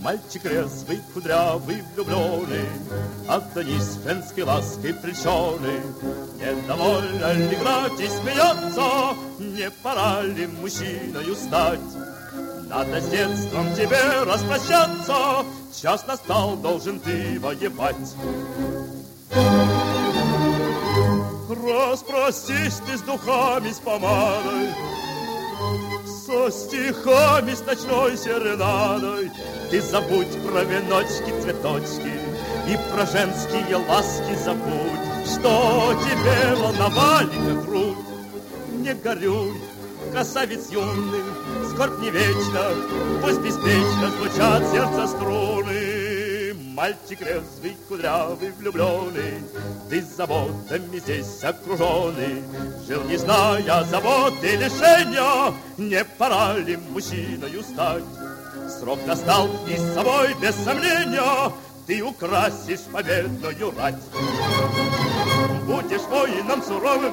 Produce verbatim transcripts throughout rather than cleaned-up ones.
Мальчик резвый, кудрявый, влюбленный, Адонис женской лаской прельщенный. Недовольно ли играть и смеяться? Не пора ли мужчиною стать? Надо с детством тебе распрощаться, час настал, должен ты воевать. Распростись ты с духами, с помадой, со стихами, с ночной серенадой. Ты забудь про веночки, цветочки и про женские ласки забудь. Что тебе волновали, как грудь? Не горюй, красавец юный, скорбь не вечна, пусть беспечно звучат сердца струны. Мальчик резвый, кудрявый, влюбленный, ты заботами здесь окруженный. Жил, не зная забот и лишения, не пора ли мужчиною стать? Срок настал, и с собой, без сомнения, ты украсишь победную рать. Будешь воином суровым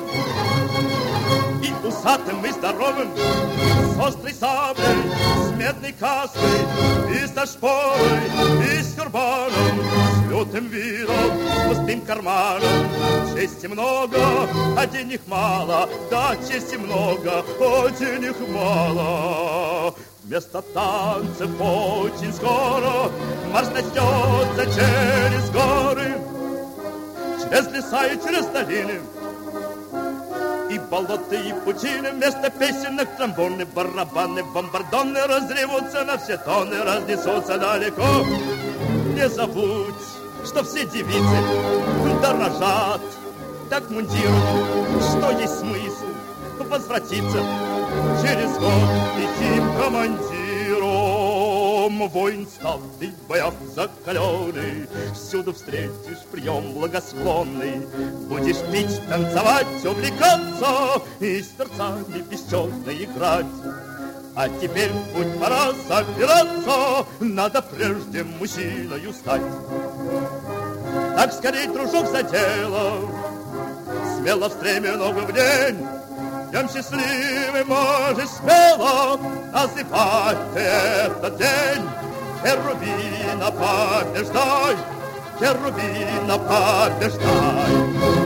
и усатым, и здоровым, с острой саблей, с медной каской, и со шпорой, и с тюрбаном, с лютым видом, с пустым карманом. Чести много, а денег мало, да, чести много, а денег мало. Вместо танцев очень скоро марш начнется через горы, через леса и через долины, и болота, и пучины. Вместо песенок тромбоны, барабаны, бомбардоны разревутся на все тоны, разнесутся далеко. Не забудь, что все девицы дорожат так мундиру, что есть смысл возвратиться через год лихим командиром. Воин статный, в боях закаленный, всюду встретишь прием благосклонный. Будешь пить, танцевать, увлекаться и с сердцами бесчетно играть. А теперь в путь пора собираться, надо прежде мужчиною стать. Так скорей, дружок, за дело, смело в стреме ногу в день. Днем счастливый можешь смело называть этот день. Херувина, побеждай, Херувина, побеждай.